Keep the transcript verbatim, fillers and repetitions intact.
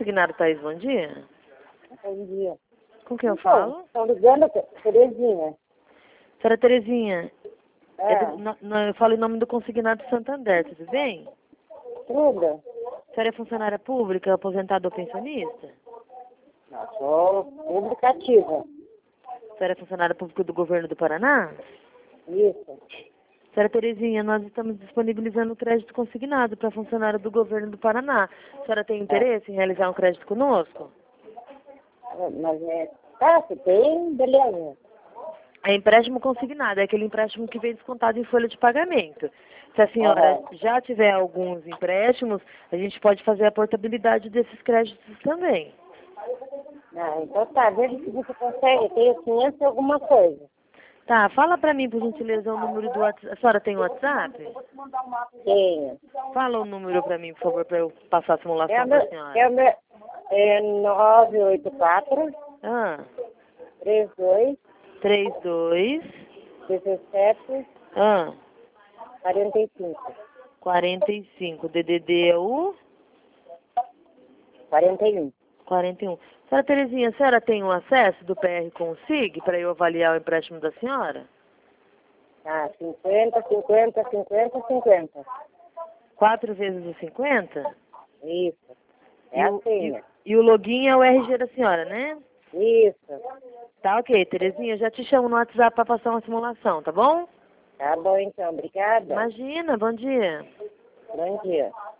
Consignado Thaís, bom dia. Bom dia. Com quem eu Então, falo? estão ligando, Terezinha. Senhora Terezinha, É, é do- no- no- eu falo em nome do Consignado Santander, tudo bem? tudo. A senhora é funcionária pública, aposentada ou pensionista? Eu sou publicativa. A senhora é funcionária pública do governo do Paraná? Isso. Senhora Terezinha, nós estamos disponibilizando crédito consignado para funcionário do governo do Paraná. A senhora tem interesse em realizar um crédito conosco? Mas é. Tá, se tem, beleza. É empréstimo consignado, é aquele empréstimo que vem descontado em folha de pagamento. Se a senhora Aham. já tiver alguns empréstimos, a gente pode fazer a portabilidade desses créditos também. Ah, então tá, veja se você consegue. Tem quinhentos e alguma coisa. Tá, fala pra mim, por gentileza, o número do WhatsApp. A senhora tem WhatsApp? Tenho. Fala o número pra mim, por favor, pra eu passar a É simulação o pra meu, senhora. é o meu, é nove oito quatro, Ah, três dois, três dois, dezessete, ah, quarenta e cinco. quarenta e cinco. D D D é o quarenta e um. quarenta e um. Senhora Terezinha, a senhora tem o acesso do P R Consig para eu avaliar o empréstimo da senhora? Ah, cinquenta, cinquenta, cinquenta, cinquenta. Quatro vezes os cinquenta? Isso. É E o, assim, e, né? e o login é o R G da senhora, né? Isso. Tá ok, Terezinha, eu já te chamo no WhatsApp para passar uma simulação, tá bom? Tá bom, então. Obrigada. Imagina, bom dia. Bom dia.